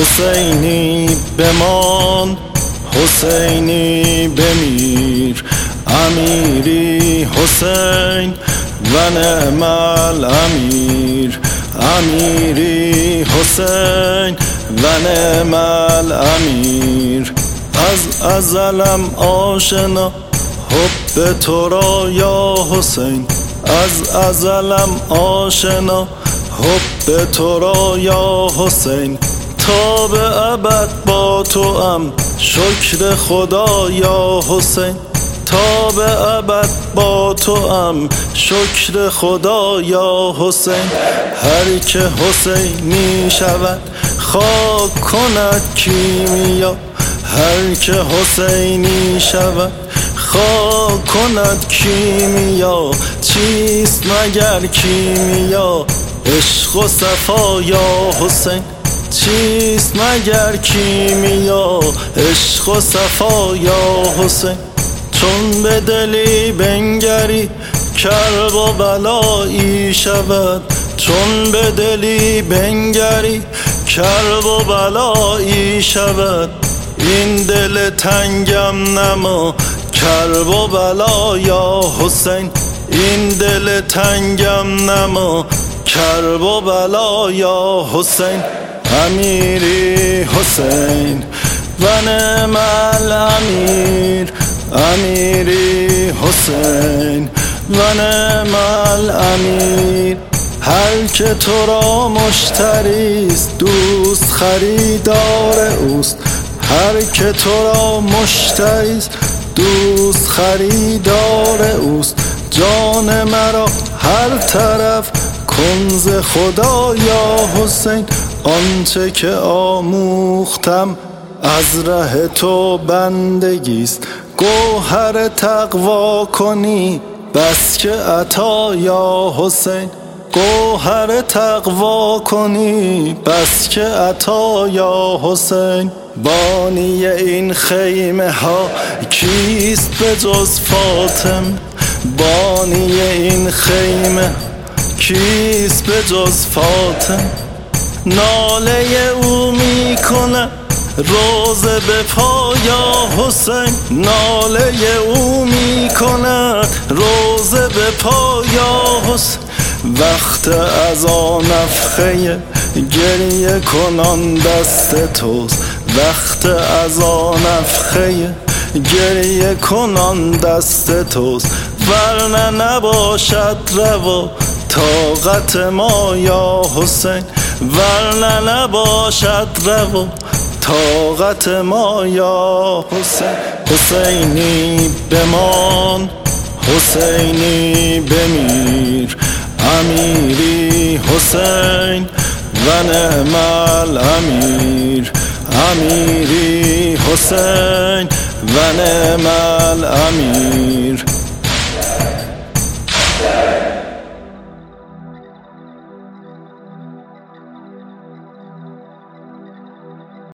حسینی بمان، حسینی بمیر. امیری حسین و نعم الامیر، امیری حسین و نعم الامیر. از ازلم آشنا حب تو را یا حسین، از ازلم آشنا حب تو را یا حسین. تا به ابد با تو ام شکر خدا یا حسین، تا به ابد با تو ام شکر خدا یا حسین. هر که حسینی شود خاک کند کیمیا، هر که حسینی شود خاک کند کیمیا. چیست مگر کیمیا؟ عشق و صفا یا حسین، چیست مگر کیمیا؟ عشق و صفا یا حسین. چون به دلی بنگری کرب و بلایی شود، چون به دلی بنگری کرب و بلایی شود. این دل تنگم نما کرب و بلا یا حسین، این دل تنگم نما کرب و بلا یا حسین. امیری حسین و نعم الامیر، امیری حسین و نعم الامیر. هر که تو را مشتریست دوست خریدار اوست، هر که تو را مشتریست دوست خریدار اوست. جان مرا هر طرف کنز خدا یا حسین. آنچه که آموختم از ره تو بندگیست، گوهر تقوا کنی بس که عطا یا حسین. گوهر تقوا کنی بس که عطا یا حسین. بانی این خیمه ها کیست به جز فاطمه؟ بانی این خیمه کیست به جز فاطمه؟ ناله او میکنه روزه به پا یا حسین، ناله او میکند روزه به پا یا حسین. وقت از آن نفخه گریه کنان دست توست، وقت از آن نفخه گریه کنان دست توست. ورنه نباشد روا طاقت ما یا حسین، ورنه نباشد روا طاقت ما یا حسین. حسینی بمان، حسینی بمیر. امیری حسین و نعم الامیر، امیری حسین و نعم الامیر.